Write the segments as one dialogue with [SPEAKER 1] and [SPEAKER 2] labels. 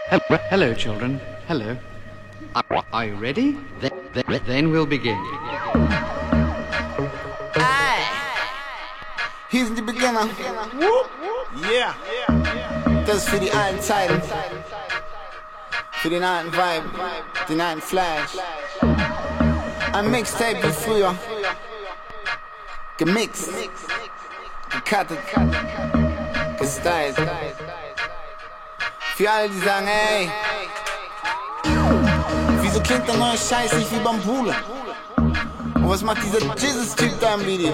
[SPEAKER 1] Hello, children. Hello. Are you ready? Then we'll begin.
[SPEAKER 2] Hier sind die Beginner.
[SPEAKER 3] Yeah.
[SPEAKER 2] Das ist für die alten Zeiten. Für den alten Vibe, den alten Flash. Ein Mixtape wie früher. Gemixt, gecuttet, gestylt. Für alle, die sagen, ey, wieso klingt der neue Scheiß nicht wie Bambule? Und was macht dieser Jesus-Typ da im Video?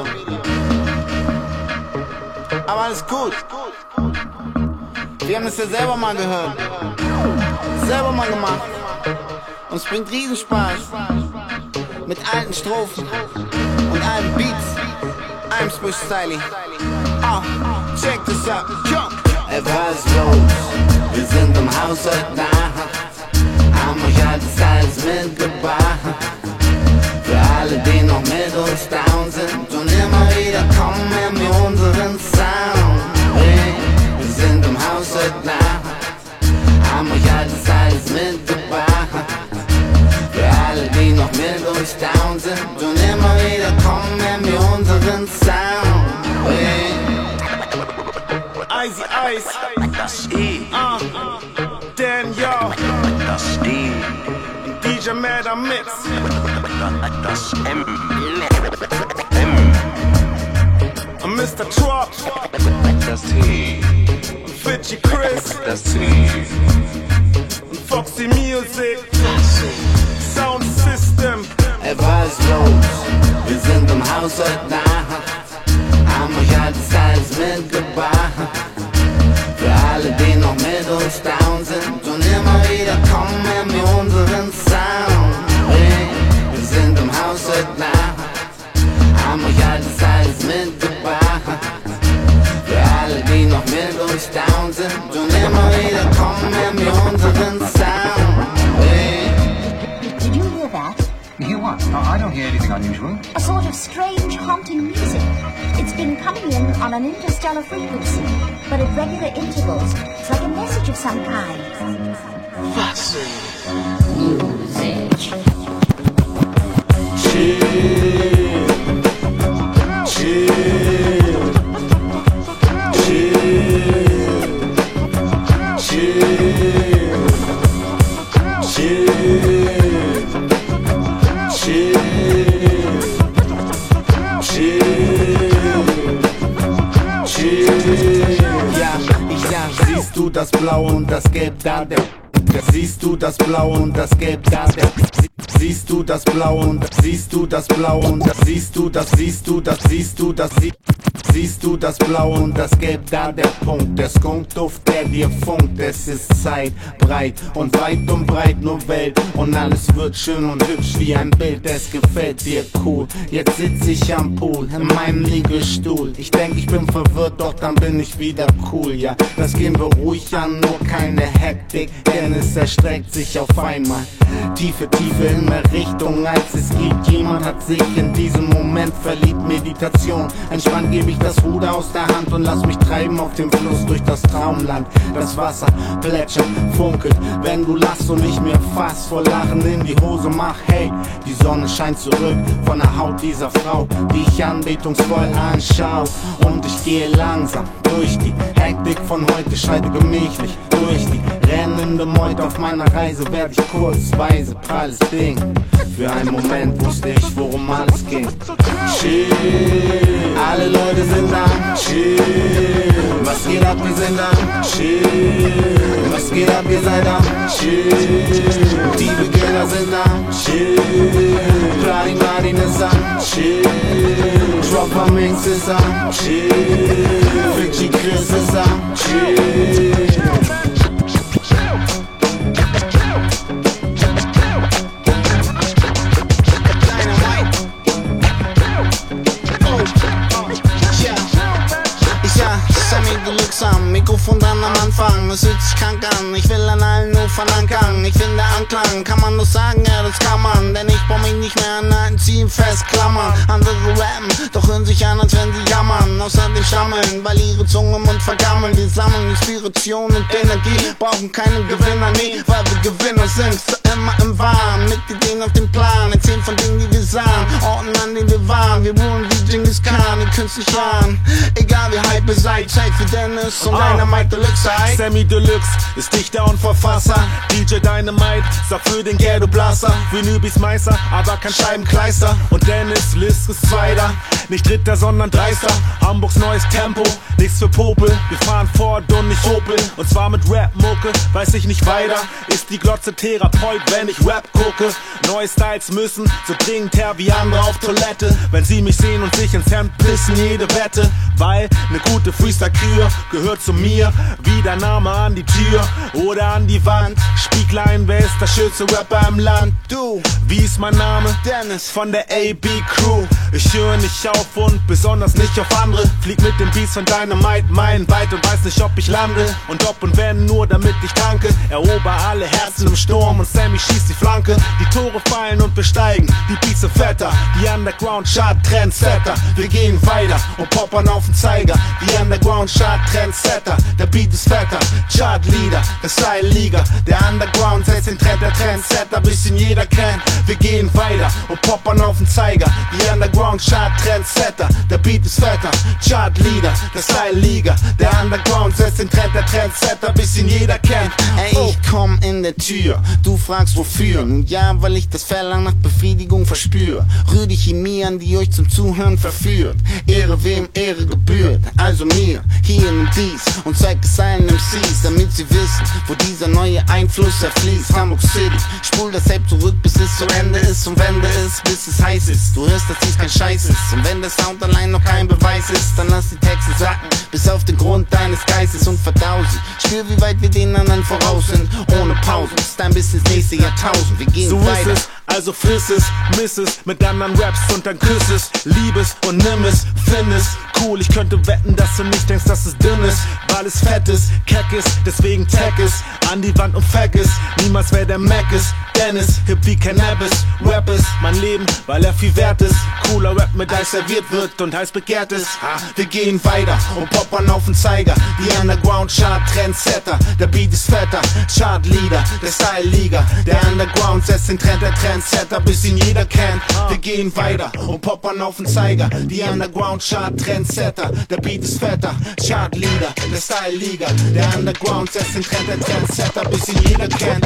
[SPEAKER 2] Aber alles gut. Wir haben das ja selber mal gehört. Selber mal gemacht. Und es bringt Riesenspaß. Mit alten Strophen und alten Beats. I'm Spush Styling. Check this out.
[SPEAKER 4] Ey, was los? Wir sind im Haus heute Nacht. Haben euch alles mitgebracht. Für alle, die noch mit uns down sind und immer wieder kommen wir unseren Sound. Hey, wir sind im Haus heute Nacht. Haben euch alles mitgebracht. Für alle, die noch mit uns down sind und immer wieder kommen wir unseren Sound. Hey.
[SPEAKER 3] Icy Ice.
[SPEAKER 5] Das E.
[SPEAKER 3] Dan Yo.
[SPEAKER 5] Das D.
[SPEAKER 3] DJ Mad am Mix.
[SPEAKER 5] Das M.
[SPEAKER 3] Und Mr. Trop.
[SPEAKER 5] Das T.
[SPEAKER 3] Und Fitchy Chris.
[SPEAKER 5] Das C.
[SPEAKER 3] Und Foxy Music. Sound System.
[SPEAKER 4] Ey, was los? Wir sind im Haus heute Nacht. Haben euch alles mitgebracht. Für alle, die noch mit uns down sind und immer wieder kommen wir unseren Sound. Hey, wir sind im Haus heute Nacht. Haben euch alles mitgebracht. Für alle, die noch mit uns down sind und immer wieder kommen wir unseren Sound. Hey.
[SPEAKER 6] Did you hear that?
[SPEAKER 7] Hear what? I don't hear anything unusual.
[SPEAKER 6] A sort of strange, haunting music. It's been coming in on an interstellar frequency, but at regular intervals. It's like a message of some kind. Music.
[SPEAKER 4] Chill. Chill. Chill. Chill. Chill. Ja, ich sag, siehst du das Blau und das Gelb da, siehst du das Blau und das Gelb da, siehst du das Blau und siehst du das Blau und siehst du das siehst du das Blau und das Gelb da, der Punkt, der Skunkduft, der dir funkt. Es ist Zeit, breit und weit und breit nur Welt und alles wird schön und hübsch wie ein Bild. Es gefällt dir cool, jetzt sitz ich am Pool in meinem Liegestuhl. Ich denk, ich bin verwirrt, doch dann bin ich wieder cool. Ja, das gehen wir ruhig an, nur keine Hektik, denn es erstreckt sich auf einmal. Tiefe in mehr Richtung als es gibt. Jemand hat sich in diesem Moment verliebt. Meditation, entspannt gebe ich das Ruder aus der Hand und lass mich treiben auf dem Fluss durch das Traumland. Das Wasser plätschert, funkelt, wenn du lachst und ich mir fast vor Lachen in die Hose mach. Hey, die Sonne scheint zurück von der Haut dieser Frau, die ich anbetungsvoll anschau. Und ich gehe langsam durch die Hektik von heute, schreite gemächlich durch die rennende Meute. Auf meiner Reise werd ich kurzweise pralles Ding. Für einen Moment wusste ich, worum alles ging. Chill, alle Leute sind da. Chill, was geht ab, wir sind da. Chill, was geht ab, ihr seid da. Chill, die Beginner sind da. Chill, Platin Martin ist da. Chill, Dropper Mix ist da. Chill, Fitchy Chris ist da. Chill.
[SPEAKER 2] Mikrofon dann am Anfang, müsste fühlt sich krank an. Ich will an allen Ufern ankern. Ich finde Anklang, kann man nur sagen, ja das kann man. Denn ich brauch mich nicht mehr an alten Zielen festklammern. Andere rappen, doch hören sich an, als wenn sie jammern. Außerdem stammeln, weil ihre Zunge im Mund vergammeln. Wir sammeln Inspiration und Energie, brauchen keinen Gewinner, nee, weil wir Gewinner sind. So immer im Wahn, mit Ideen auf dem Plan. Erzählen von Dingen, die wir sahen, Orten, an denen wir waren. Wir wohnen wie Genghis Khan in künstlich Jahren. Egal wie hype ihr seid, Zeit für Dennis und Dynamite Deluxe.
[SPEAKER 3] Sammy Deluxe ist Dichter und Verfasser. DJ Dynamite sagt für den Ghetto Blasser. Vinybis Meister, aber kein Scheibenkleister. Und Dennis Lisk ist Zweiter, nicht Dritter, sondern Dreister. Hamburgs neues Tempo, nichts für Popel. Wir fahren Ford und nicht Opel. Und zwar mit Rap-Mucke, weiß ich nicht weiter. Ist die Glotze Therapeut, wenn ich Rap gucke. Neue Styles müssen so dringend her wie andere auf Toilette. Wenn sie mich sehen und sich ins Hemd pissen, jede Wette. Weil ne gute Freestyle-Kür gehört zu mir. Wie der Name an die Tür oder an die Wand. Spieglein, wer ist der schönste Rapper im Land?
[SPEAKER 2] Du,
[SPEAKER 3] wie ist mein Name?
[SPEAKER 2] Dennis
[SPEAKER 3] von der AB-Crew. Ich höre nicht auf und besonders nicht auf andere. Flieg mit den Beats von Dynamite meilenweit und weiß nicht, ob ich lande. Und ob und wenn, nur damit ich tanke. Erober alle Herzen im Sturm und Sammy schießt die Flanke. Die Tore fallen und wir steigen, die Beats sind fetter. Die Underground-Chart-Trendsetter. Wir gehen weiter und poppern auf den Zeiger. Die Underground-Chart-Trendsetter. Der Beat ist fetter, Chart-Leader, der Style-Liga. Der Underground setzt den Trend, der Trendsetter, bis ihn jeder kennt. Wir gehen weiter und poppern auf den Zeiger. Die Underground-Chart-Trendsetter. Der Beat ist fetter, Chart-Leader, der Style-Liga. Der Underground setzt den Trend, der Trendsetter, bis ihn jeder kennt.
[SPEAKER 2] Ey, ich komm in der Tür, du fragst wofür. Nun ja, weil ich das Verlangen nach Befriedigung verspür. Rühr die Chemie an, die euch zum Zuhören verführt. Ehre wem Ehre gebührt, also mir, hier in dies. Und zeig es allen MCs, damit sie wissen, wo dieser neue Einfluss erfließt. Hamburg City, spul das Tape zurück, bis es zu Ende ist. Und wende es, bis es heiß ist. Du hörst, dass dies kein Scheiß ist. Und wenn der Sound allein noch kein Beweis ist, dann lass die Texte sacken, bis auf den Grund deines Geistes und verdau sie. Spür, wie weit wir den anderen voraus sind, ohne Pause. Ist dann bis ins nächste Jahrtausend, wir gehen
[SPEAKER 3] so
[SPEAKER 2] weiter.
[SPEAKER 3] Ist es, also friss es, miss es, mit anderen Raps und dann küss es. Lieb es und nimm es, find es. Cool, ich könnte wetten, dass du nicht denkst, dass es dünn ist. Weil es fett ist, keck ist, deswegen tag es. An die Wand und fack es, niemals wer der Mac ist. Dennis, hip wie Cannabis, Rap ist mein Leben, weil er viel wert ist. Cooler Rap mit Eis serviert wird und heiß begehrt ist. Wir gehen weiter und poppern auf den Zeiger. Die Underground-Chart-Trendsetter, der Beat ist fetter, Chart-Leader, der Style-Liga. Der Underground setzt den Trend, der Trendsetter, bis ihn jeder kennt. Wir gehen weiter und poppern auf den Zeiger. Die Underground-Chart-Trendsetter, der Beat ist fetter, Chart-Leader, der Style-Liga. Der Underground setzt den Trend, der Trendsetter, bis ihn jeder kennt.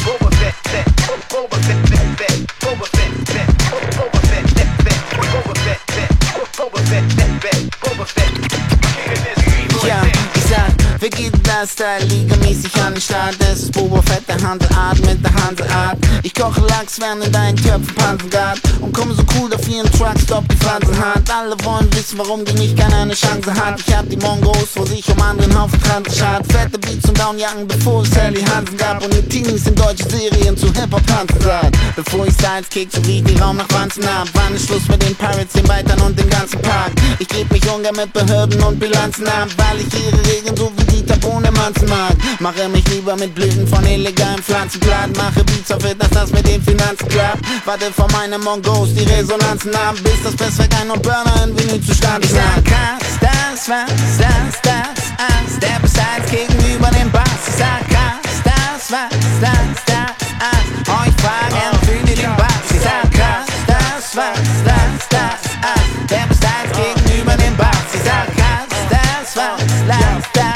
[SPEAKER 2] Ja, ich sag, wer geht das Style ligamäßig an den Start? Es ist Boba Fett, der Handelart mit der Hanseart. Ich koche Lachs, während in deinen Köpfen Panzengard. Und komme so cool auf ihren Truckstop, die Fransen hart. Alle wollen wissen, warum die nicht keiner eine Chance hat. Ich hab die Mongos vor sich um anderen Haufen Transenschad. Fette Beats und Downjacken, bevor es Sally Hansen gab. Und die Teenies in deutsche Serien zu Hip-Hop tanzen sahen. Bevor ich Styles kick, so wie die Raum nach Wanzen ab. Wann ist Schluss mit den Pirates, den Weitern und dem ganzen Park? Ich geb mich ungern mit Behörden und Bilanzen ab, weil ich ihre Regeln so wie Dieter ohne Manzen mag. Mache mich lieber mit Blüten von illegalen Pflanzen platt. Mache Beats auf it, dass das mit den Finanzen klappt. Warte vor meinen Mongos, die Resonanzen ab, bis das Presswerk ein und Burner in Vinylzustand. Ich sag, krass, das was, das, der Besides gegenüber dem Bass. Ich sag, krass, das was, das, euch fragen, fühlt ihr den Bass. Ich sag, krass, das was, der Besides gegenüber dem Bass. Ich sag, krass, das was,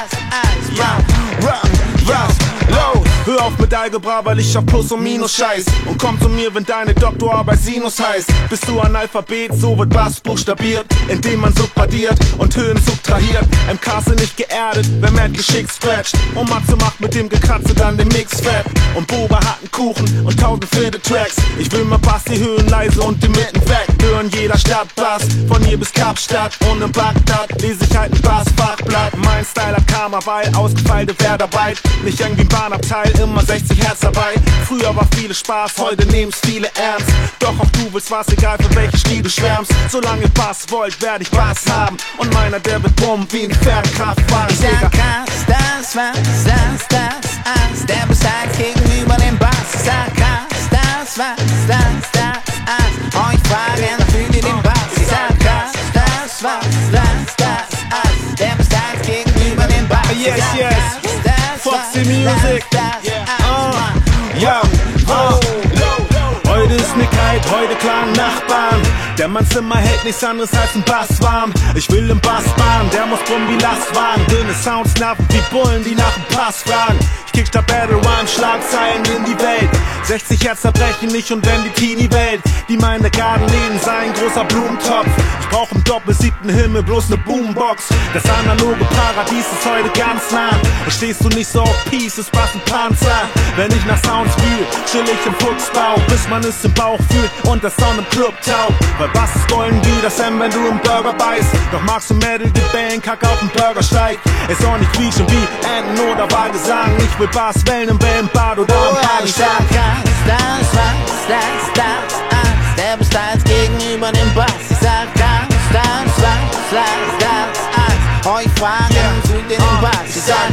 [SPEAKER 3] Hör auf mit Algebra, weil ich auf Plus und Minus scheiß. Und komm zu mir, wenn deine Doktorarbeit Sinus heißt. Bist du Analphabet, so wird Bass buchstabiert, indem man subtradiert und Höhen subtrahiert. MKs sind nicht geerdet, wer mehr geschickt scratcht. Und Matze macht mit dem Gekratze dann den Mix fett. Und Boba hat einen Kuchen und 1000 wilde Tracks. Ich will mal Bass, die Höhen leise und die Mitten weg. Hören jeder Stadt Bass, von hier bis Kapstadt. Und in Bagdad lese ich halt ein Bassfachblatt. Mein Style hat Karma, weil ausgefeilte Wertarbeit. Nicht irgendwie ein Bahnabteil, immer 60 Hertz dabei. Früher war viele Spaß, heute nehmen's viele ernst. Doch auch du willst was, egal für welche Stil du schwärmst. Solange ihr Bass wollt, werd ich Bass haben. Und meiner, der wird bumm wie ein Pferdekraftwagen.
[SPEAKER 2] Ich sag krass, das was,
[SPEAKER 3] Music. Ja, heute ist ne Kite, heute klagen Nachbarn. Der Mann Zimmer hält nichts anderes als ein Bass warm. Ich will im Bass fahren, der muss brummen wie Lastwagen. Dünne Sounds nerven wie Bullen, die nach dem Pass fragen. Ich kick statt Battle Rhyme Schlagzeilen in die Welt. 60 Hertz zerbrechen nicht und wenn die Teenie-Welt, die meine Gartenläden sei ein großer Blumentopf. Ich brauch im doppelsiebten Himmel bloß ne Boombox. Das analoge Paradies ist heute ganz nah. Verstehst du nicht so auf Peace, ist was ein Panzer. Wenn ich nach Sounds wühl, chill ich im Fuchsbau, bis man es im Bauch fühlt und der Sound im Club taugt. Weil was ist golden wie das M, wenn du im Burger beißt? Doch magst du Metal, die Bang, kack auf dem Burgersteig. Ist auch nicht quietschen wie Enten oder Wahlgesang. Ich will Bass, Wellen im Wellenbad oder am Hagelschlag.
[SPEAKER 2] Der Bestand gegenüber dem Bass. Ich sag euch fragen, fühlt ihr den Bass? Ich sag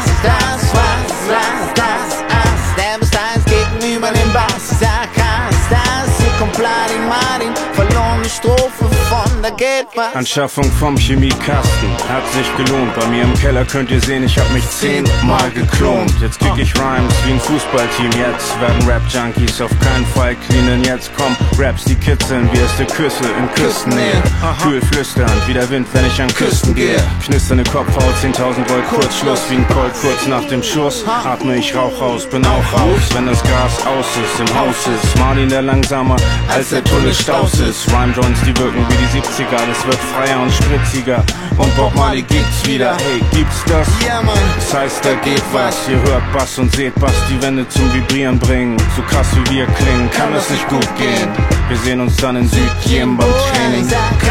[SPEAKER 2] der Bestand gegenüber dem Bass. Ich sag hier kommt Platin Martin, verlorene Strophe von der Geldwas.
[SPEAKER 8] Anschaffung vom Chemiekasten hat sich gelohnt. Bei mir im Keller könnt ihr sehen, ich hab mich 10-mal geklont. Jetzt krieg ich Rhymes wie ein Fußballteam. Jetzt werden Rap-Junkies auf keinen Fall cleanen. Jetzt kommen Raps, die kitzeln wie erste Küsse in Küstennähe. Kühl flüsternd wie der Wind, wenn ich an Küsten gehe. Knisternde Kopfhaut, 10.000 Volt Kurzschluss wie ein Colt kurz nach dem Schuss. Atme ich Rauch raus, bin auch raus, wenn das Gas aus ist, im Haus ist. Martin der langsamer als der Tunnel Staus ist. Rhyme-Joints, die wirken wie die 70er. Das wird freier und spritziger. Und Bob Marley gibt's wieder. Hey, gibt's das?
[SPEAKER 2] Ja, Mann.
[SPEAKER 8] Das heißt, da geht was. Ihr hört Bass und seht Bass die Wände zum Vibrieren bringen. So krass wie wir klingen, kann es nicht gut gehen. Wir sehen uns dann in Südjem beim Training.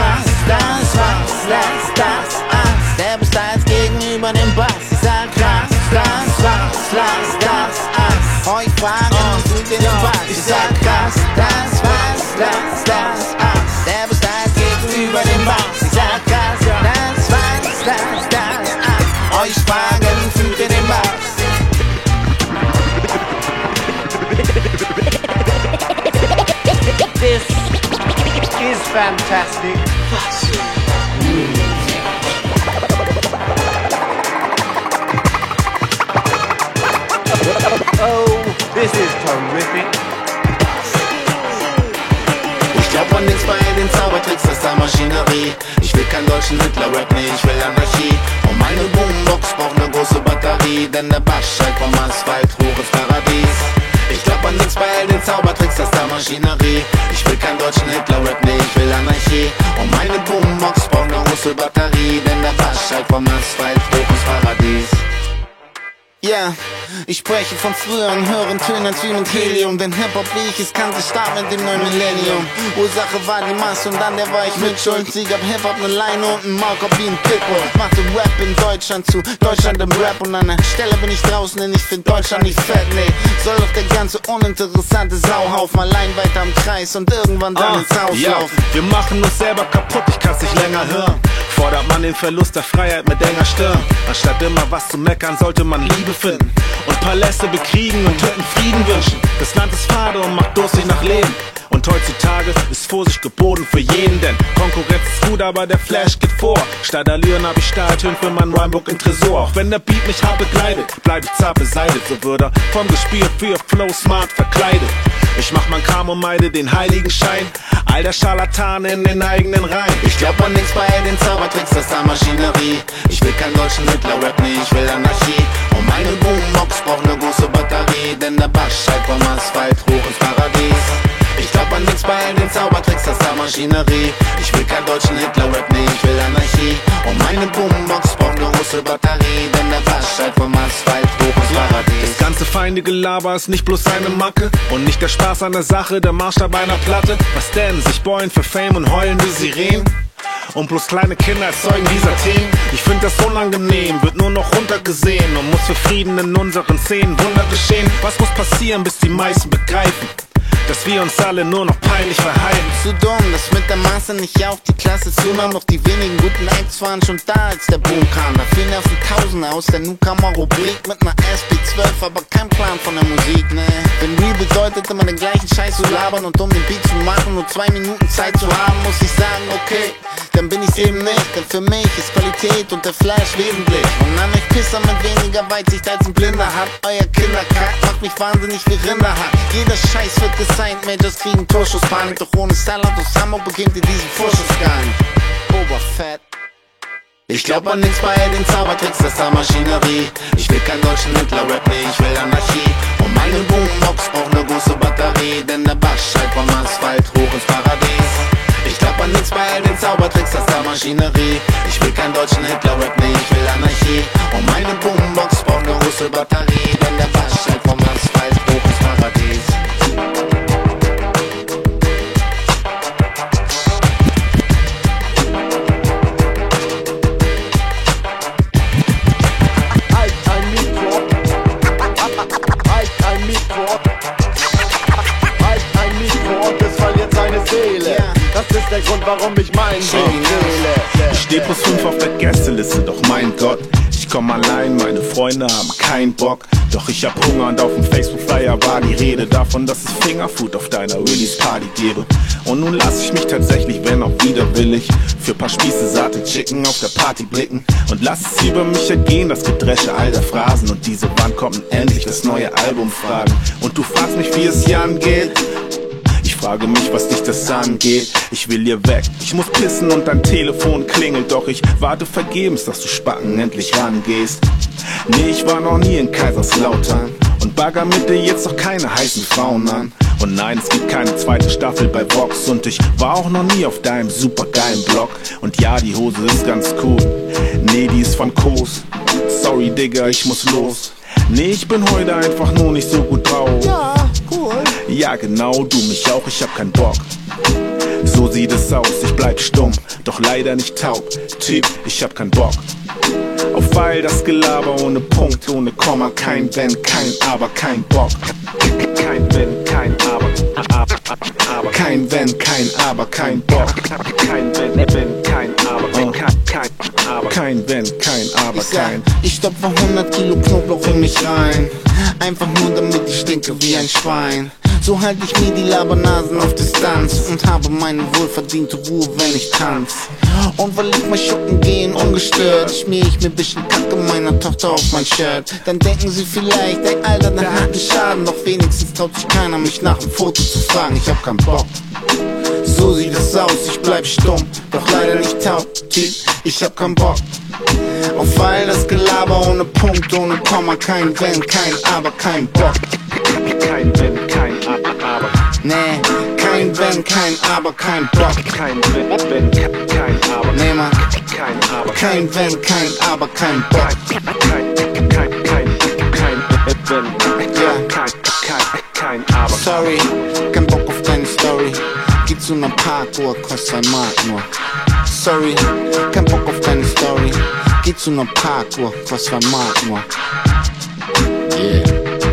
[SPEAKER 2] Der Bestand gegenüber dem Bass. Ich sag euch fragen, fühlt ihr den Bass? Ich sag der Bestand gegenüber dem Bass. Ich sag euch fragen, fühlt ihr den Bass?
[SPEAKER 9] This is fantastic. Oh, this is terrific.
[SPEAKER 2] Ich glaub an nix bei den Zaubertricks, das ist der Maschinerie. Ich will keinen deutschen Hitler-Rap, nee, ich will Anarchie. Und meine Boombox braucht ne große Batterie, denn der Bass schallt vom Asphalt hoch ins Paradies. Ich glaub an nix bei den Zaubertricks, das ist der Maschinerie. Ich will keinen deutschen Hitler-Rap, nee, ich will Anarchie. Und meine Boombox braucht ne große Batterie, denn der Bass schallt vom Asphalt hoch ins Paradies. Ja, ich spreche von früheren höheren Tönen wie mit Helium. Denn Hip-Hop wie ich es kannte, starb mit dem neuen Millennium. Ursache war die Masse und dann der war ich mit Schuld. Sie gab Hip-Hop ne Line und ein Markup wie ein Pitbull. Machte Rap in Deutschland zu Deutschland im Rap. Und an der Stelle bin ich draußen, denn ich find Deutschland nicht fett, nee. Soll doch der ganze uninteressante Sauhaufen allein weiter im Kreis und irgendwann dann ins Haus laufen.
[SPEAKER 3] Wir machen uns selber kaputt, ich kann's nicht länger hören. Fordert man den Verlust der Freiheit mit enger Stirn. Anstatt immer was zu meckern, sollte man Liebe finden und Paläste bekriegen und Töten Frieden wünschen. Das Land ist fade und macht durstig nach Leben. Und heutzutage ist Vorsicht geboten für jeden, denn Konkurrenz ist gut, aber der Flash geht vor. Statt Allüren hab ich Stahltönen für mein Rhymebook in Tresor. Auch wenn der Beat mich hart begleitet, bleib ich zart beseitigt. So wird er vom Gespiel für Flow Smart verkleidet. Ich mach mein Kram und meide den heiligen Schein. All der Scharlatan in den eigenen Reihen.
[SPEAKER 2] Ich glaub an nix bei den Zaubertricks, das ist der Maschinerie. Ich will keinen deutschen Hitler-Rap, nee, ich will Anarchie. Und meine Boombox braucht ne große Batterie, denn der Bass schallt vom Asphalt hoch ins Paradies. Ich glaub an nix bei den Zaubertricks, das ist der Maschinerie. Ich will keinen deutschen Hitler-Rap, nee, ich will Anarchie. Und meine Boombox braucht ne große Batterie, denn der Bass schallt vom Asphalt hoch ins Paradies.
[SPEAKER 3] Das ganze Feinde-Gelaber ist nicht bloß eine Macke und nicht der Spaß an der Sache, der Maßstab einer Platte. Was denn? Sich beulen für Fame und heulen wie Sirenen? Und bloß kleine Kinder erzeugen dieser Themen. Ich find das unangenehm, wird nur noch runtergesehen und muss für Frieden in unseren Szenen Wunder geschehen. Was muss passieren, bis die meisten begreifen, dass wir uns alle nur noch peinlich verhalten?
[SPEAKER 2] Zu dumm, dass mit der Masse nicht auf die Klasse zunahm. Doch die wenigen guten Acts waren schon da, als der Boom kam. Da fielen auf die Tausende aus der Newcomer-Rubrik mit ner SP12, aber kein Plan von der Musik, ne. Denn Real bedeutet immer den gleichen Scheiß zu labern und um den Beat zu machen, nur 2 Minuten Zeit zu haben, muss ich sagen, okay, dann bin ich's eben nicht. Denn für mich ist Qualität und der Flash wesentlich. Und an euch Pisser mit weniger Weitsicht als ein Blinder habt. Euer Kinderkack macht mich wahnsinnig wie Rinderhack. Jeder Scheiß wird gesigned, Majors kriegen Torschusspanik. Doch ohne Salat aus Hamburg bekommt ihr diesen Vorschuss gar nicht. Oberfett. Ich glaub an nix bei den Zaubertricks, das ist Maschinerie. Ich will keinen deutschen Hitler-Rap, nee, ich will Anarchie. Und meine Boombox braucht ne große Batterie, denn der Bass schallt vom Asphalt hoch ins Paradies. Ich glaub an nix bei den Zaubertricks, das ist Maschinerie. Ich will keinen deutschen Hitler-Rap, nee, ich will Anarchie. Und meine Boombox braucht ne große Batterie, denn der Bass schallt vom Asphalt hoch ins Paradies.
[SPEAKER 3] Das ist der Grund, warum ich meinen Weg wähle. Ich steh +5 auf der Gästeliste, doch mein Gott, ich komm allein, meine Freunde haben keinen Bock. Doch ich hab Hunger und auf dem Facebook-Flyer war die Rede davon, dass es Fingerfood auf deiner Release-Party gebe. Und nun lass ich mich tatsächlich, wenn auch widerwillig, für paar Spieße satte Chicken auf der Party blicken. Und lass es über mich ergehen, das Gedresche all der Phrasen. Und diese wann kommt endlich das neue Album fragen. Und du fragst mich, wie es hier angeht. Ich frage mich, was dich das angeht. Ich will hier weg, ich muss pissen und dein Telefon klingelt. Doch ich warte vergebens, dass du Spacken endlich rangehst. Nee, ich war noch nie in Kaiserslautern und bagger mit dir jetzt noch keine heißen Frauen an. Und nein, es gibt keine zweite Staffel bei Vox. Und ich war auch noch nie auf deinem supergeilen Blog. Und ja, die Hose ist ganz cool. Nee, die ist von Kos. Sorry, Digga, ich muss los. Nee, ich bin heute einfach nur nicht so gut drauf.
[SPEAKER 2] Ja, cool.
[SPEAKER 3] Ja, genau, du mich auch, ich hab keinen Bock. So sieht es aus, ich bleib stumm, doch leider nicht taub. Typ, ich hab keinen Bock. Auf all das Gelaber ohne Punkt, ohne Komma. Kein Wenn, kein Aber, kein Bock. Kein Wenn, kein Aber. Kein Wenn, kein Aber, kein Bock. Kein Wenn, kein Aber, kein Aber. Kein Wenn, kein Aber, kein.
[SPEAKER 2] Ich stopfe 100 Kilo Knoblauch in mich rein. Einfach nur damit ich stinke wie ein Schwein. So halte ich mir die Labernasen auf Distanz und habe meine wohlverdiente Ruhe, wenn ich tanz. Und weil ich mal shoppen gehen ungestört, schmier ich mir bisschen Kacke meiner Tochter auf mein Shirt. Dann denken sie vielleicht, ey Alter, der hat einen Schaden. Doch wenigstens traut sich keiner, mich nach dem Foto zu fragen. Ich hab keinen Bock. So sieht es aus, ich bleib stumm, doch leider nicht taub. Ich hab keinen Bock. Auf all das Gelaber ohne Punkt, ohne Komma. Kein Wenn, kein Aber, kein Bock.
[SPEAKER 3] Kein Wenn, kein Aber.
[SPEAKER 2] Nee, kein Wenn, kein Aber, kein Bock.
[SPEAKER 3] Kein Wenn, kein Aber.
[SPEAKER 2] Nee, Mann.
[SPEAKER 3] Kein Aber.
[SPEAKER 2] Kein Wenn, kein Aber, kein Bock.
[SPEAKER 3] Kein Wenn, kein Aber.
[SPEAKER 2] Sorry, kein Bock auf deine Story. Geh zu ner Parkuhr, kostet 2 Mark nur. Sorry, kein Bock auf deine Story. Geh zu ner Parkuhr, kostet 2 Mark nur. Yeah.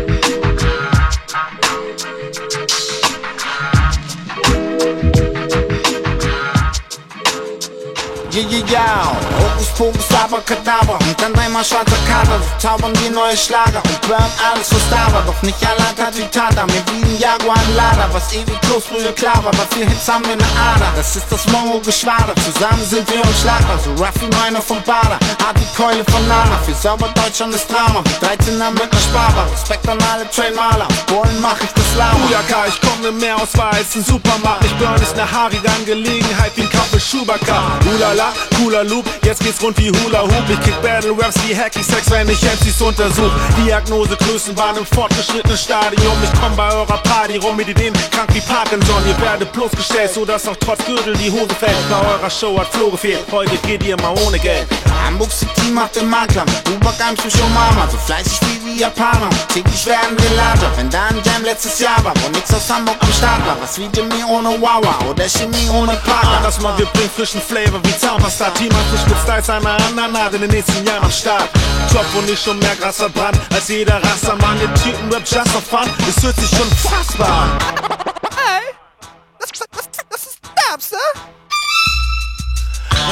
[SPEAKER 2] Yeah. Hokus Pokus, Abracadabra und dann dreimal schwarzer Kater. So zaubern wir neue Schlager und burn alles, was da war. Doch nicht alle hat wie Tata, mir wie ein Jaguar ein Lader. Was ewig bloß früher klar war, bei 4 Hits haben wir ne Ader. Das ist das Mongo-Geschwader, zusammen sind wir unschlagbar. So rough wie meiner vom Bader, hart die Keule von Nana. Für sauber Deutschland ist Drama, wie 13er mit ner Sparbar. Respekt an alle Trainmaler, Bullen mach ich das Lama.
[SPEAKER 3] Bujaka, ich komm ne Mehrauswahl als ein Supermarkt. Ich burn ist ne haarige Angelegenheit wie ein Kaffee Schubaka. Ulala, cooler Loop, jetzt geht's rund wie Hula Hoop. Ich kick Battle Raps wie Hacky Sex, wenn ich MCs untersuch. Diagnose Größenwahn im fortgeschrittenen Stadium. Ich komm bei eurer Party rum mit Ideen, krank wie Parkinson. Ihr werdet bloßgestellt, so dass auch trotz Gürtel die Hose fällt. Bei eurer Show hat Flo gefehlt, heute geht ihr mal ohne Geld.
[SPEAKER 2] Hamburg City macht den Makler, Ubagheim für schon Mama. So fleißig wie die Japaner, täglich werden wir lauter. Wenn da ein Jam letztes Jahr war, wo nix aus Hamburg am Start war. Was wie Jimmy ohne Wawa oder Chemie ohne Partner.
[SPEAKER 3] Das mal, wir bringen frischen Flavor wie Zahnpasta. Team hat sich mit Styles einer anderen Art in den nächsten Jahren am Start. Top und ich schon mehr Gras verbrannt als jeder Rassermann. Den Typen Rap just for fun, es hört sich schon fassbar an.
[SPEAKER 10] Hey, das ist Dabster.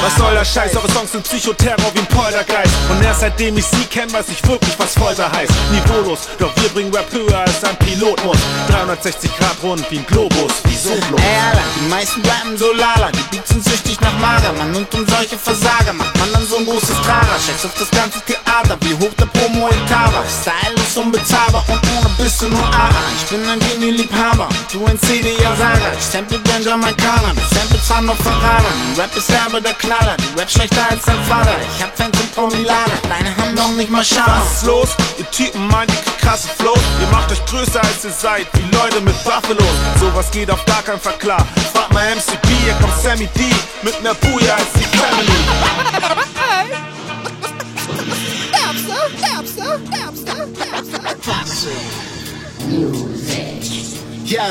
[SPEAKER 3] Was soll der Scheiß? Eure Songs sind Psychoterror wie ein Poltergeist. Und erst seitdem ich sie kenn, weiß ich wirklich, was Folter heißt. Niveaulos, doch wir bringen Rap höher als ein Pilot muss. 360 Grad rund wie ein Globus, wieso bloß?
[SPEAKER 2] Ey, Alter, die meisten rappen so lala, die Beats sind süchtig nach Mager, man. Und um solche Versager macht man dann so ein großes Trara. Schätzt auf das ganze Theater, wie hoch der Promo-Etat war. Style ist unbezahlbar und ohne bisschen nur Ara. Ich bin ein Genie-Liebhaber, du ein CD-Saga. Ich sample den Jamaikaner, du samplest an auf Verrater. Rap ist derbe der Knaller, die Rap schlechter als dein Vater. Ich hab Fans und Promilade, deine haben doch nicht mal Scham.
[SPEAKER 3] Was ist los? Ihr Typen meint, ihr kriegt krasse Flow. Ihr macht euch größer als ihr seid, wie Leute mit Buffalos. Sowas geht auf gar keinen Fall klar. Frag mal MCB, hier kommt Sammy D mit mehr Booyah als die Family.
[SPEAKER 2] Ja,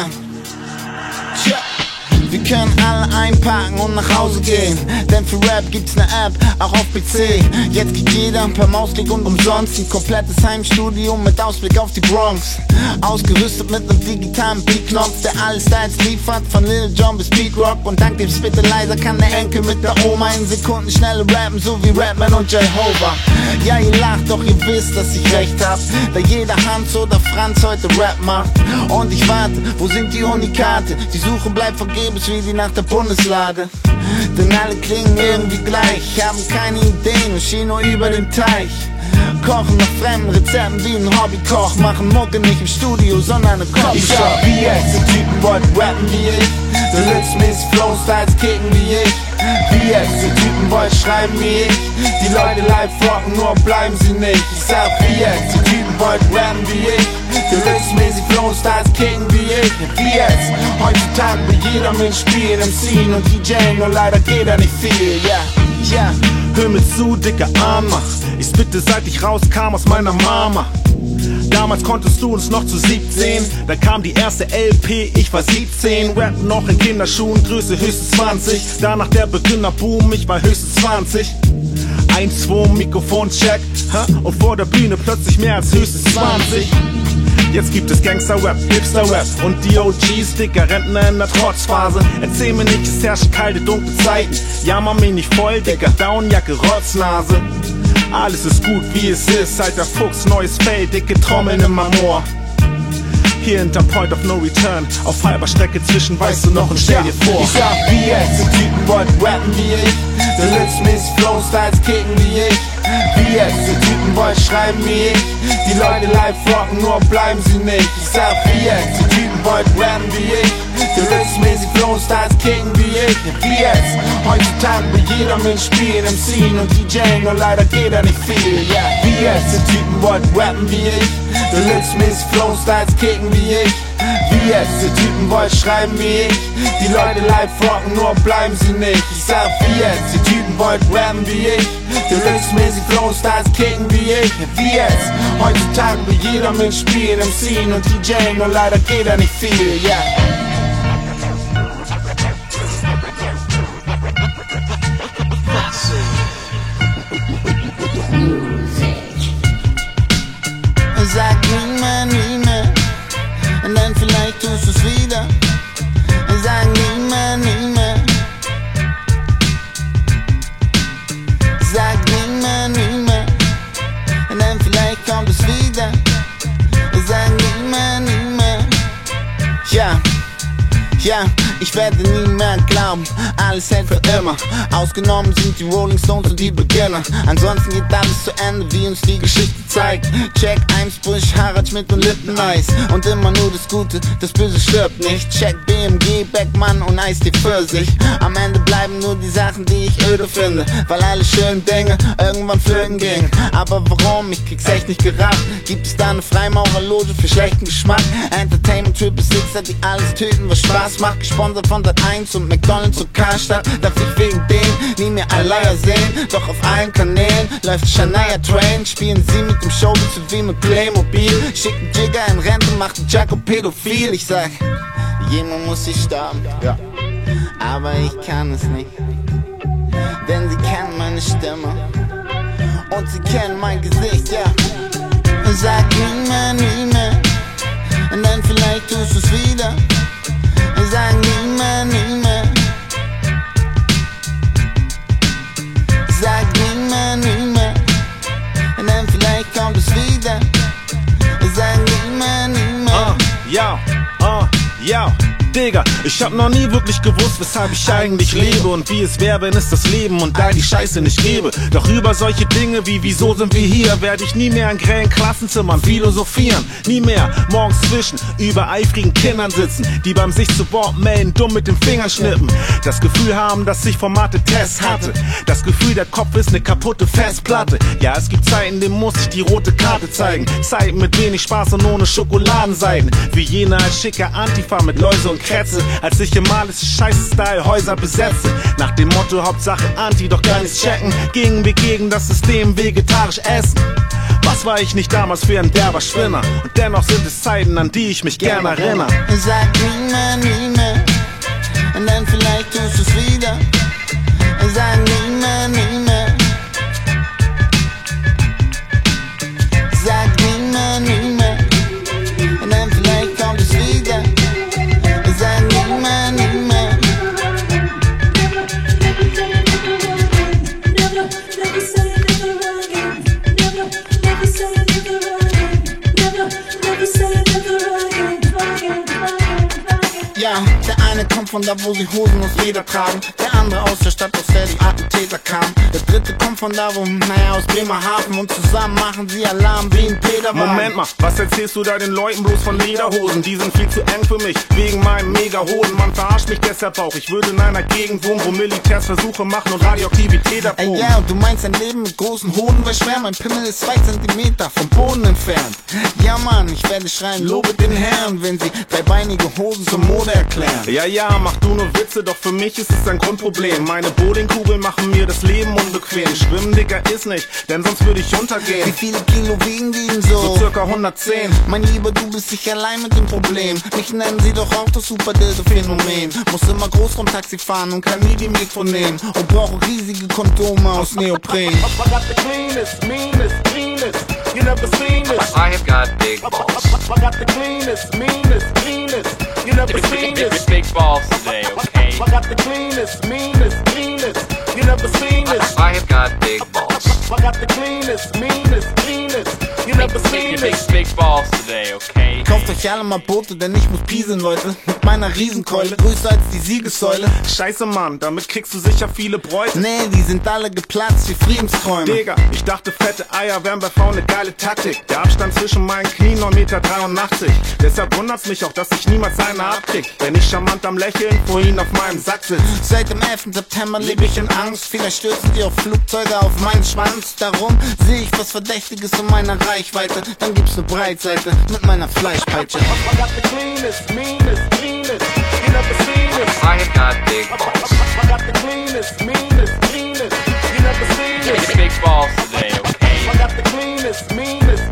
[SPEAKER 2] tja. Wir können alle einpacken und nach Hause gehen, denn für Rap gibt's ne App, auch auf PC. Jetzt kriegt jeder per Mausklick und umsonst ein komplettes Heimstudio mit Ausblick auf die Bronx. Ausgerüstet mit nem digitalen Beatknopf, der alle Styles liefert, von Lil Jon bis Beat Rock. Und dank dem Spittleiser kann der Enkel mit der Oma in Sekunden schnell rappen, so wie Rapman und Jehovah. Ja, ihr lacht, doch ihr wisst, dass ich recht hab, da jeder Hans oder Franz heute Rap macht. Und ich warte, wo sind die Unikate? Die Suche bleibt vergebens wie die nach der Bundeslade. Denn alle klingen irgendwie gleich, haben keine Ideen und schienen nur über den Teich. Kochen nach fremden Rezepten wie ein Hobbykoch, machen Mucke nicht im Studio, sondern im Kopf. Ich hab BX, die Typen wollten rappen wie ich, Deluxe-mäßig Flow-Styles kicken wie ich. BX, die Typen wollten schreiben wie ich, die Leute live rocken, nur bleiben sie nicht. Ich sag BX, die Typen wollten rappen wie ich, Deluxe-mäßig Flow-Styles kicken wie ich. BX, heutzutage will jeder mitspielen im Scene und DJ, nur leider geht da nicht viel, ja, ja.
[SPEAKER 3] Hör mir zu, dicke Armer. Ich spitte seit ich rauskam aus meiner Mama. Damals konntest du uns noch zu 17. Da kam die erste LP, ich war 17. Rap noch in Kinderschuhen, Größe höchstens 20. Danach der Beginnerboom, ich war höchstens 20. 1, 2, Mikrofoncheck, und vor der Bühne plötzlich mehr als höchstens 20. Jetzt gibt es Gangster-Rap, Hipster-Rap und die OGs, dicker Rentner in der Trotzphase. Erzähl mir nicht, es herrschen kalte, dunkle Zeiten. Jammer mich nicht voll, dicker Downjacke, Rotznase. Alles ist gut, wie es ist, alter Fuchs, neues Feld, dicke Trommeln im Amor. Hier hinter Point of No Return, auf halber Strecke zwischen, weißt du noch, und stell dir vor.
[SPEAKER 2] Ich sag BX, die Typen wollten rappen wie ich, Deluxe-mäßig Flow-Styles kicken wie ich. BX, die Typen wollten schreiben wie ich, die Leute live rocken, nur bleiben sie nicht. Ich sag BX, die Typen wollten rappen wie ich, Deluxe-mäßig Flow-Styles kicken wie ich. BX, heutzutage will jeder mitspielen im Scene und DJ, nur leider geht da nicht viel, ja. BX, die Typen wollten rappen wie ich, Deluxe-mäßig Flow-Styles kicken wie ich. BX, die Typen wollten schreiben wie ich, die Leute live rocken, nur bleiben sie nicht. Ich sag BX, die Typen wollten rappen wie ich, Deluxe-mäßig Flow-Styles kicken wie ich. BX, heutzutage will jeder mitspielen im Scene und DJ, nur leider geht da nicht viel, ja. Sag nie mehr, und dann vielleicht tust du's wieder. Sag nie mehr. Sag nie mehr, und dann vielleicht kommt es wieder. Sag nie mehr. Ja, ich werde nie mehr glauben, alles hält für immer. Ausgenommen sind die Rolling Stones und die Beginner. Ansonsten geht alles zu Ende, wie uns die Geschichte zeigt. Check Eimsbusch, Harald Schmidt und Lipton-Eis. Und immer nur das Gute, das Böse stirbt nicht. Check BMG, Beckmann und Eistee Pfirsich. Am Ende bleiben nur die Sachen, die ich öde finde, weil alle schönen Dinge irgendwann flöten gingen. Aber warum? Ich krieg's echt nicht gerafft. Gibt es da eine Freimaurerloge für schlechten Geschmack? Entertainment Triple Sixer, die alles töten, was Spaß macht. Gesponsert von Sat.1 und McDonalds und Karstadt. Darf ich wegen denen nie mehr Alaya sehen? Doch auf allen Kanälen läuft Shania Train. Spielen sie mit dem Showbiz wie mit Playmobil. Schicken Jigger in Rente, macht den Jacko pädophil. Ich sag, jemand muss sich sterben, ja. Aber ich kann es nicht, denn sie kennen meine Stimme und sie kennen mein Gesicht, ja. Sag nie mehr, und dann vielleicht tust du's wieder. Sag nie mehr.
[SPEAKER 3] Ja, Digga, ich hab noch nie wirklich gewusst, weshalb ich eigentlich lebe und wie es wäre, wenn es das Leben und all die Scheiße nicht gäbe. Doch über solche Dinge wie wieso sind wir hier, werde ich nie mehr in grellen Klassenzimmern philosophieren. Nie mehr morgens zwischen übereifrigen Kindern sitzen, die beim sich zu Wort melden dumm mit dem Finger schnippen. Das Gefühl haben, dass ich Formate Tests hatte. Das Gefühl, der Kopf ist ne kaputte Festplatte. Ja, es gibt Zeiten, in denen muss ich die rote Karte zeigen. Zeiten mit wenig Spaß und ohne Schokoladenseiten. Wie jene als schicker Antifa mit Läuse und Krätze, als ich im Scheiß-Style Häuser besetze. Nach dem Motto Hauptsache Anti, doch gar nichts checken. Gingen wir gegen das System vegetarisch essen. Was war ich nicht damals für ein derber Schwinner? Und dennoch sind es Zeiten, an die ich mich gern erinnere.
[SPEAKER 2] Sag nie mehr, und dann vielleicht tust du's wieder. Sag nie mehr. Sag nie mehr, und dann vielleicht kommt es wieder. Sag nie mehr. Ja, der eine kommt von da, wo sie Hosen aus Leder tragen. Der andere aus der Stadt, aus der die Attentäter kamen. Der dritte kommt von da, wo, aus Bremerhaven. Und zusammen machen sie Alarm wie ein Peterwagen.
[SPEAKER 3] Moment mal, was erzählst du da den Leuten bloß von Lederhosen? Die sind viel zu eng für mich, wegen meinem Mega-Hoden. Man verarscht mich deshalb auch, ich würde in einer Gegend wohnen, wo Militärs Versuche machen und Radioaktivität erproben.
[SPEAKER 2] Ja, und du meinst ein Leben mit großen Hoden wäre schwer. Mein Pimmel ist 2 Zentimeter vom Boden entfernt. Ja Mann, ich werde schreien, lobe den Herrn, wenn sie dreibeinige Hosen zur Mode erklären.
[SPEAKER 3] Ja, mach du nur Witze, doch für mich ist es ein Grundproblem. Meine Bowlingkugeln machen mir das Leben unbequem. Schwimmen, Dicker, ist nicht, denn sonst würde ich untergehen.
[SPEAKER 2] Wie viele Kilo wiegen die denn so?
[SPEAKER 3] So circa 110.
[SPEAKER 2] Mein Lieber, du bist nicht allein mit dem Problem. Mich nennen sie doch auch das Super-Dildo-Phänomen. Muss immer Großraumtaxi fahren und kann nie die Mikro nehmen. Und brauche riesige Kondome aus Neopren.
[SPEAKER 9] You never seen this.
[SPEAKER 5] I have got big balls.
[SPEAKER 9] I got the cleanest, meanest. You never seen this.
[SPEAKER 5] Big balls today, okay?
[SPEAKER 9] I got the cleanest, meanest. You never seen this.
[SPEAKER 5] I have got big balls.
[SPEAKER 9] I got the cleanest, meanest. You never seen this.
[SPEAKER 5] Big balls today, okay?
[SPEAKER 2] Kauft euch alle mal Boote, denn ich muss pieseln, Leute. Mit meiner Riesenkeule, größer als die Siegessäule.
[SPEAKER 3] Scheiße, Mann, damit kriegst du sicher viele Bräute.
[SPEAKER 2] Nee, die sind alle geplatzt wie Friedensträume.
[SPEAKER 3] Digga, ich dachte, fette Eier wären bei Frauen ne geile Taktik. Der Abstand zwischen meinen Knien 9,83 Meter. Deshalb wundert's mich auch, dass ich niemals eine abkrieg. Wenn ich charmant am Lächeln vor ihnen auf meinem Sack sitz.
[SPEAKER 2] Seit dem 11. September lebe ich in Angst. Vielleicht stürzen die auf Flugzeuge auf meinen Schwanz. Darum sehe ich was Verdächtiges in meiner Reichweite. Dann gibt's ne Breitseite mit meiner Fleischpeitsche.
[SPEAKER 9] I got the cleanest, meanest. You never seen this.
[SPEAKER 5] I have got big balls.
[SPEAKER 9] I got the cleanest, meanest. You never seen this.
[SPEAKER 5] Big balls today, okay?
[SPEAKER 9] I got the cleanest, meanest.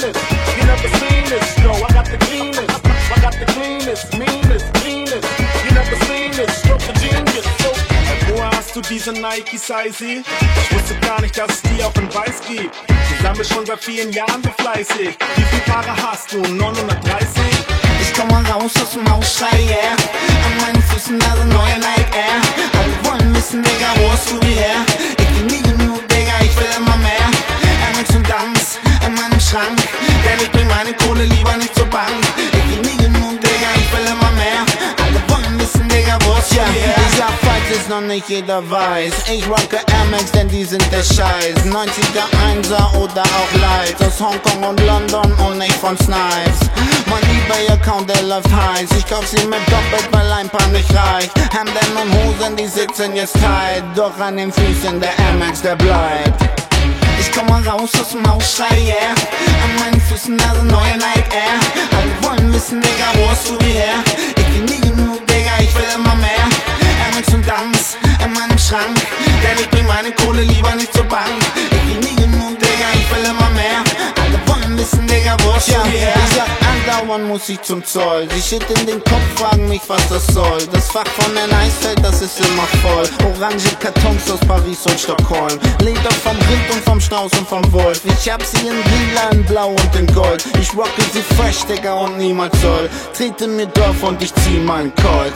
[SPEAKER 9] You never seen this. No, I got the cleanest. I got the cleanest, meanest. You never seen this. Stroke of genius.
[SPEAKER 3] Woher hast du diese Nikes, Icy? Ich wusste gar nicht, dass es die auch in Weiß gibt. Die sammle schon seit vielen Jahren so fleißig. Wie viele Paare hast du? 930?
[SPEAKER 2] Ich komm mal raus aus dem Haus, schrei yeah. An meinen Füßen da sind neue Nike Air. Alle wollen wissen, Digga, wo hast du die her? Ich bin nie genug, Digga, ich will immer mehr. Amex und Dams in meinem Schrank, denn ich bring meine Kohle lieber nicht zur Bank. Ich bin nie genug, Digga, ich will immer mehr. Alle wollen wissen, Digga, wo hast du die her? Dieser Fight ist noch nicht jeder weiß. Ich rocke Amex, denn die sind der Scheiß. 90er 1er oder auch Lights aus Hongkong und London und nicht von Snipes. Mein eBay-Account, der läuft heiß. Ich kauf sie mit doppelt, weil ein paar nicht reicht. Hemden und Hosen, die sitzen jetzt tight. Doch an den Füßen der Amex, der bleibt. Ich komm mal raus aus dem Haus, schrei yeah. An meinen Füßen da sind neue Nike Air. Alle wollen wissen, Digga, wo hast du die her? Ich bin nie genug, Digga, ich will immer mehr. Amex und Dams in meinem Schrank, denn ich bring meine Kohle lieber nicht zur Bank. Ich bin nie genug, Digga, ich will immer mehr. Alle wollen wissen, Digga, wo hast du die her? Ich sag, andauernd muss ich zum Zoll. Die Shit in den Kopf fragen mich, was das soll. Das Fach von der Eisfeld, das ist immer voll. Orange Kartons aus Paris und Stockholm. Leder vom Rind und vom Strauß und vom Wolf. Ich hab sie in lila, in blau und in gold. Ich rocke sie fresh, Digga, und niemand soll. Trete mir Dorf und ich zieh meinen Colt.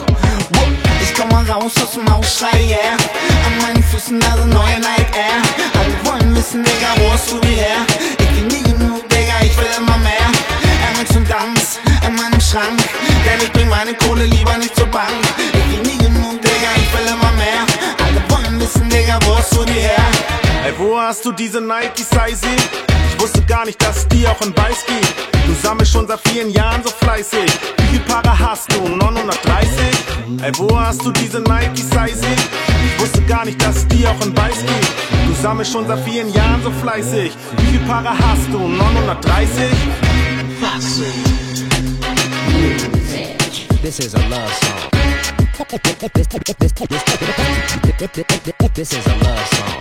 [SPEAKER 2] Ich komm mal raus aus dem Haus, schrei yeah. An meinen Füßen da sind neue Nike Air. Alle wollen wissen, Digga, wo hast du die her? Ich bin nie genug, Digga, ich will immer mehr. Amex und Dams in meinem Schrank. Schrank, denn ich bring meine Kohle lieber nicht zur Bank. Ich krieg nie genug, Digga, ich will immer mehr. Alle wollen wissen, Digga, wo hast du die her?
[SPEAKER 3] Ey, wo hast du diese Nikes, Eisy? Ich wusste gar nicht, dass es die auch in Weiß gibt. Du sammelst schon seit vielen Jahren so fleißig. Wie viel Paare hast du? 930? Ey, wo hast du diese Nikes, Eisy? Ich wusste gar nicht, dass es die auch in Weiß gibt. Du sammelst schon seit vielen Jahren so fleißig. Wie viel Paare hast du? 930?
[SPEAKER 10] This is a love song. This is a love song.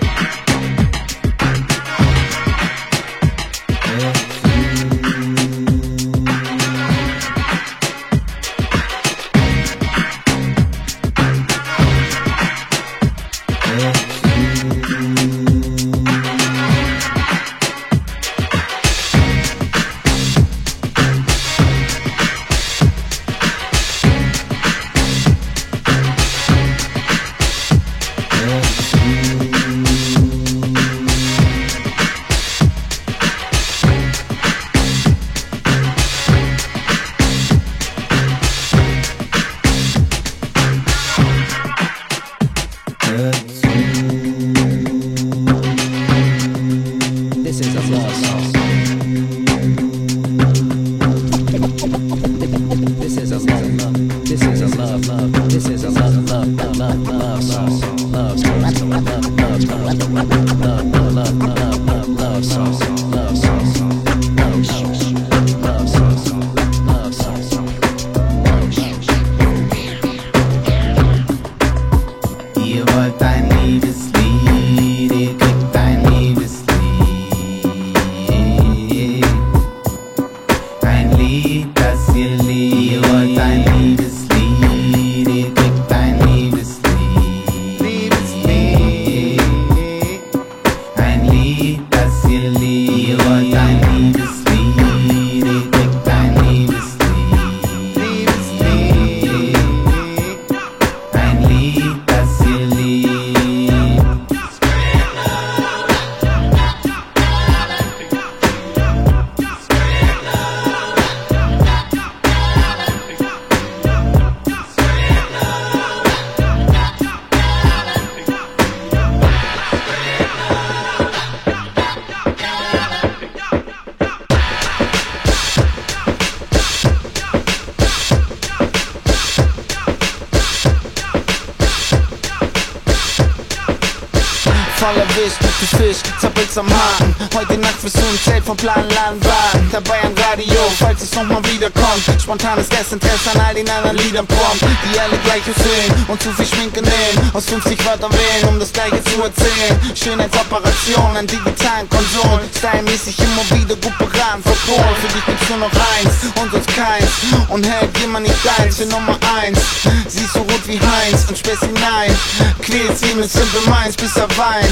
[SPEAKER 2] Voll erwischt, du Fisch, zappelst am Haken. Heute Nacht wirst du im Zelt vom Plan Ladenwagen. Dabei am Radio, falls es nochmal wiederkommt. Spontanes Desinteresse an all den anderen Liedern prompt, die alle gleich aussehen und zu viel Schminke nehmen. Aus 50 Wörtern wählen, um das Gleiche zu erzählen. Schönheitsoperation an digitalen Konsolen. Stylmäßig immer wieder gut beraten, verkohlt. Für dich gibt's nur noch eins und sonst keins. Und hält jemand nicht deins für Nummer 1. Sie ist so rot wie Heinz und späß hinein. Quält sie mit Simple Minds, bis er weint.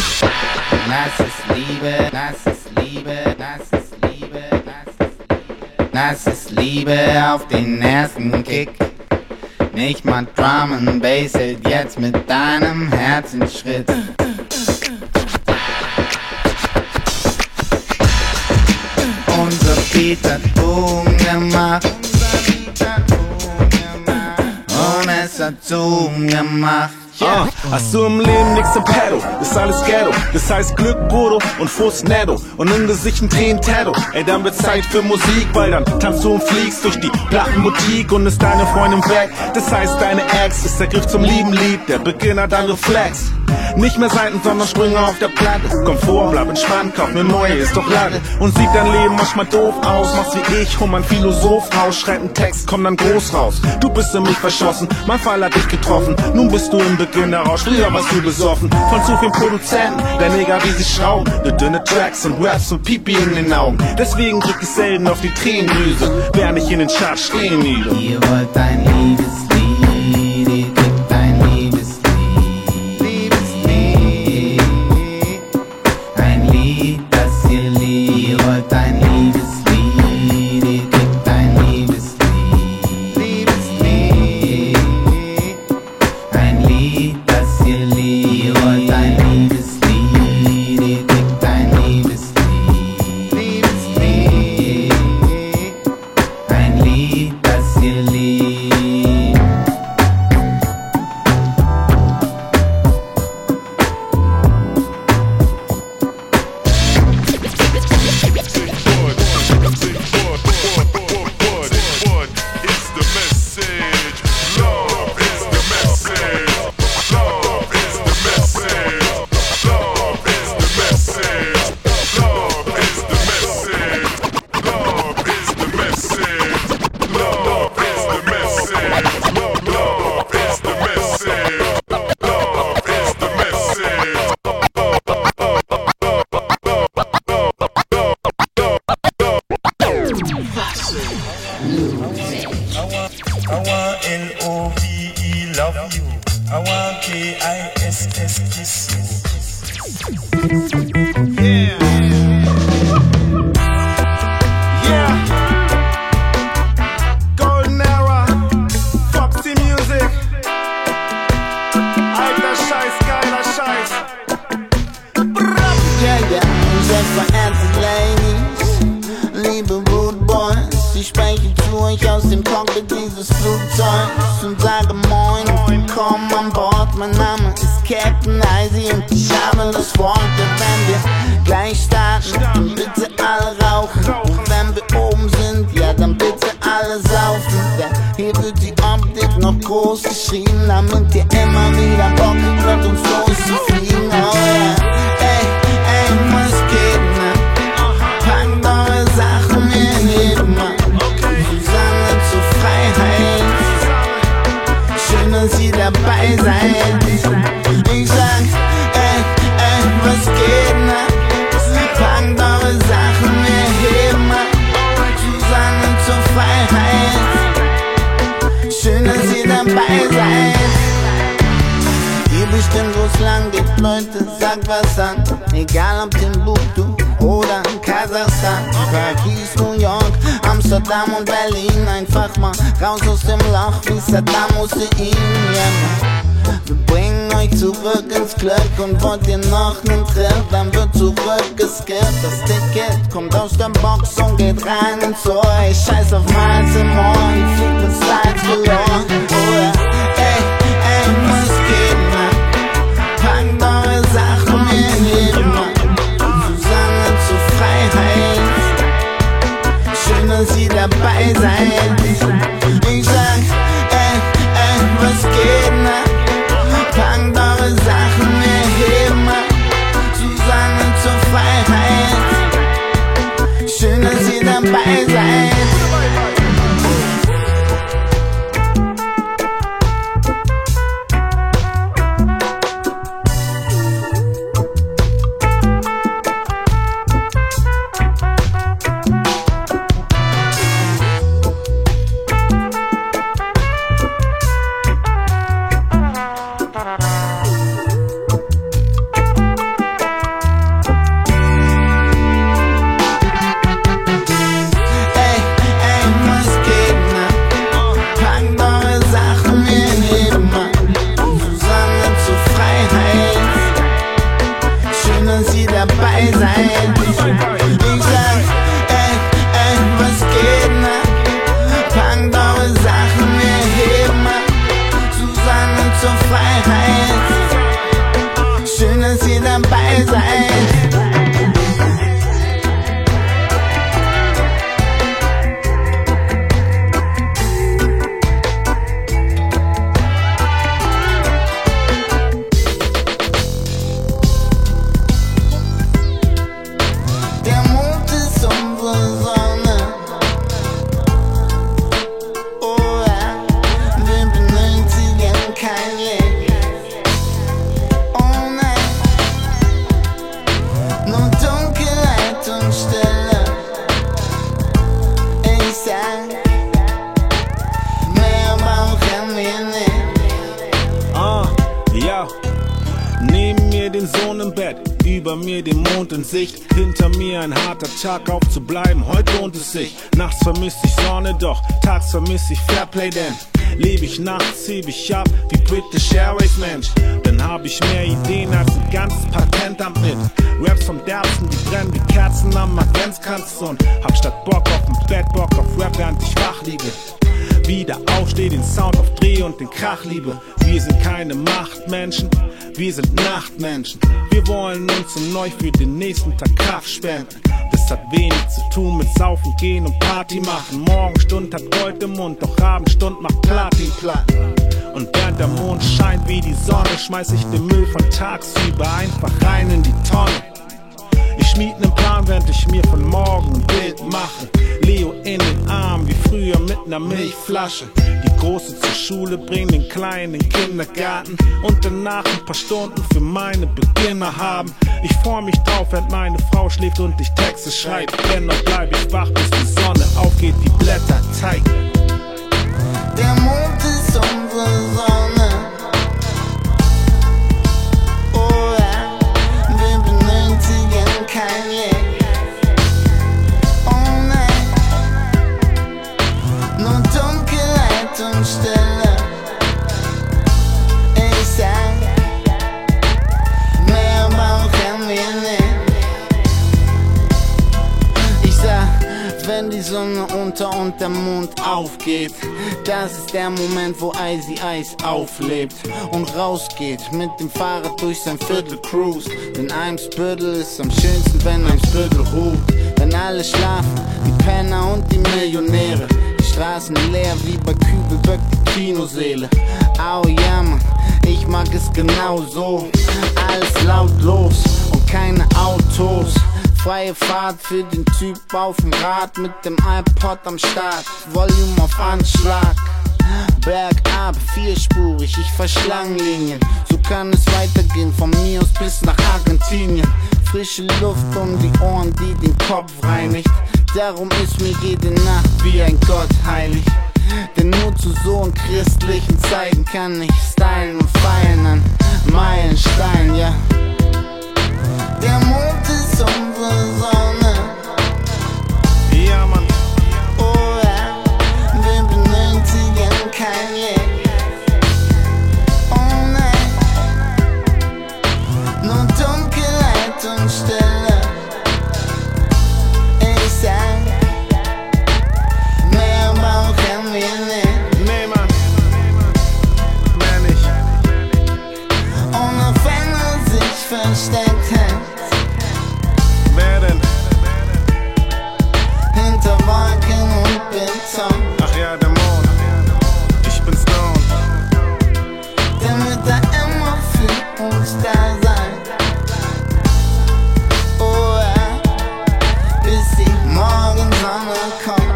[SPEAKER 11] Das ist Liebe, das ist Liebe, das ist Liebe, das ist Liebe. Das ist Liebe auf den ersten Kick. Nicht mal Drum and Bass hält jetzt mit deinem Herzensschritt. Unser Beat hat Boom gemacht und es hat Zoom gemacht.
[SPEAKER 3] Hast du im Leben nix im Pedal, ist alles Ghetto. Das heißt Glück, Bodo und Fuß netto. Und im Gesicht ein Tränen-Tattoo. Ey, dann wird Zeit für Musik, weil dann tanzt du und fliegst durch die Plattenboutique und ist deine Freundin weg. Das heißt, deine Ex ist der Griff zum lieben Lied, der Beginner dein Reflex. Nicht mehr Seiten, sondern Sprünge auf der Platte. Komm vor, bleib entspannt, kauf mir neue, ist doch Latte. Und sieht dein Leben manchmal doof aus. Machst wie ich, hol mein Philosoph raus. Schreib einen Text, komm dann groß raus. Du bist in mich verschossen, mein Fall hat dich getroffen. Nun bist du im Beginnerrausch, früher warst du besoffen. Von zu vielen Produzenten, der Neger wie sie schrauben. Nur dünne Tracks und Raps und Pipi in den Augen. Deswegen drück ich selten auf die Tränendrüse, während ich in den Charts stehen nieder.
[SPEAKER 11] Ihr wollt ein Liebeslied, ihr kriegt ein Liebeslied. Ein Lied, das ihr liebt. Ihr wollt ein Liebeslied, ihr kriegt ein Liebeslied. Ein Lied, das ihr liebt. Ihr wollt ein Liebeslied, ihr kriegt ein Liebeslied. Ein Lied, das
[SPEAKER 12] I want L-O-V-E, love you. I want K-I-S-S, kiss you.
[SPEAKER 3] Yeah. Yeah. Golden Era. Foxy Music. Alter Scheiß, geiler Scheiß.
[SPEAKER 2] Yeah, yeah. Sehr verehrte Ladies, liebe Rude Boys, ich spreche zu euch aus dem Cockpit dieses Flugzeugs und sage Moin, komm an Bord. Mein Name ist Captain Icy und ich habe das Wort. Und wenn wir gleich starten, dann bitte alle rauchen. Und wenn wir oben sind, ja dann bitte alle saufen. Denn hier wird die Optik noch groß geschrieben, damit ihr immer wieder Bock habt, uns loszufliegen. Oh yeah, ey, was geht, ne? Packt eure Sachen, wir heben mal zusammen zur Freiheit. Schön, dass ihr dabei seid. Ich sag, was geht, ne? Packt eure Sachen, wir heben mal zusammen zur Freiheit. Schön, dass ihr dabei seid. Ihr bestimmt, wo's lang geht, Leute, sagt was an. Egal ob Timbuktu oder Kasachstan, Paris, New York, Amsterdam und Berlin. Einfach mal raus aus dem Loch wie Saddam Hussein. Yeah, wir bringen euch zurück ins Glück und wollt ihr noch nen Trip, dann wird zurückgeskippt. Das Ticket kommt aus der Box und geht rein ins Ohr. Ich scheiß auf Miles im Ohr, ich flieg mit Styles verloren. Oh ja, ey, was geht, man? Packt eure Sachen, wir heben mal zusammen zur Freiheit. Schön, dass ihr dabei seid. Ich sag, was geht, ne? Packt eure Sachen, wir heben mal zusammen zur Freiheit. Schön, dass ihr dabei seid.
[SPEAKER 3] Hinter mir ein harter Tag aufzubleiben, heute lohnt es sich. Nachts vermiss ich Sonne, doch tags vermiss ich Fairplay, denn lebe ich nachts, heb ich ab wie British Airways, Mensch. Dann hab ich mehr Ideen als ein ganzes Patentamt mit Raps vom Derbsten, die brennen wie Kerzen am Adventskranz. Und hab statt Bock auf dem Bett Bock auf Rap, während ich wach liege. Wieder aufsteh, den Sound auf Dreh und den Krach liebe. Wir sind keine Machtmenschen, wir sind Nachtmenschen. Wir wollen uns um neu für den nächsten Tag Kraft spenden. Das hat wenig zu tun mit Saufen gehen und Party machen. Morgenstund hat Gold im Mund, doch Abendstund macht Platin-Platten. Und während der Mond scheint wie die Sonne, schmeiß ich den Müll von tagsüber einfach rein in die Tonne. Ich schmied nen Plan, während ich mir von morgen ein Bild mache. Leo in den Arm, wie früher mit ner Milchflasche. Die Große zur Schule, bring den Kleinen in den Kindergarten. Und danach ein paar Stunden für meine Beginner haben. Ich freu mich drauf, wenn meine Frau schläft und ich Texte schreibe. Dennoch bleib ich wach, bis die Sonne aufgeht, die Blätter zeigen.
[SPEAKER 2] Der Mond ist unsere Sonne. Oh ja, wir benötigen kein Licht. Oh nein, nur Dunkelheit und Stille. Ich sag, mehr brauchen wir nicht. Ich sag, wenn die Sonne unter und der Mond aufgeht, das ist der Moment, wo Icy Ice auflebt und rausgeht mit dem Fahrrad durch sein Viertel cruise. Denn Eimsbüttel ist am schönsten, wenn Eimsbüttel ruht. Wenn alle schlafen, die Penner und die Millionäre, die Straßen leer wie bei Kübelböck die Kinoseele. Au ja Mann, ich mag es genau so. Alles lautlos und keine Autos. Freie Fahrt für den Typ auf dem Rad mit dem iPod am Start. Volume auf Anschlag. Bergab, vierspurig, ich fahr Schlangenlinien. So kann es weitergehen, von mir aus bis nach Argentinien. Frische Luft um die Ohren, die den Kopf reinigt. Darum ist mir jede Nacht wie ein Gott heilig. Denn nur zu so einen christlichen Zeiten kann ich stylen und feiern an Meilenstein, ja. Der Mond ist unsere Sonne.
[SPEAKER 3] Ja, Mann.
[SPEAKER 2] Oh ja, wir benötigen kein Licht. Oh nein, nur Dunkelheit und Stille. Ich sag, mehr brauchen wir nicht.
[SPEAKER 3] Nee, Mann. Mehr nicht.
[SPEAKER 2] Und auch wenn er sich versteckt hat,
[SPEAKER 3] wer denn?
[SPEAKER 2] hinter Wolken und Beton,
[SPEAKER 3] Ach ja, der Mond. Ich bin stoned.
[SPEAKER 2] der wird da immer für uns da sein. Oh ja, bis die Morgensonne kommt.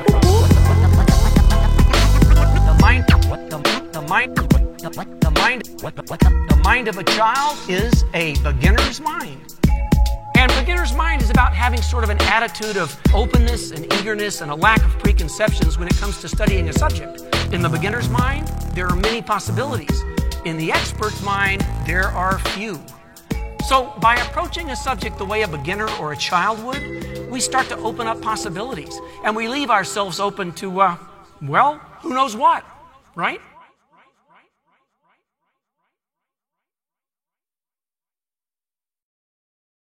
[SPEAKER 13] The mind of a child is a beginner's mind. And beginner's mind is about having sort of an attitude of openness and eagerness and a lack of preconceptions when it comes to studying a subject. In the beginner's mind, there are many possibilities. In the expert's mind, there are few. So by approaching a subject the way a beginner or a child would, we start to open up possibilities. And we leave ourselves open to, well, who knows what, right?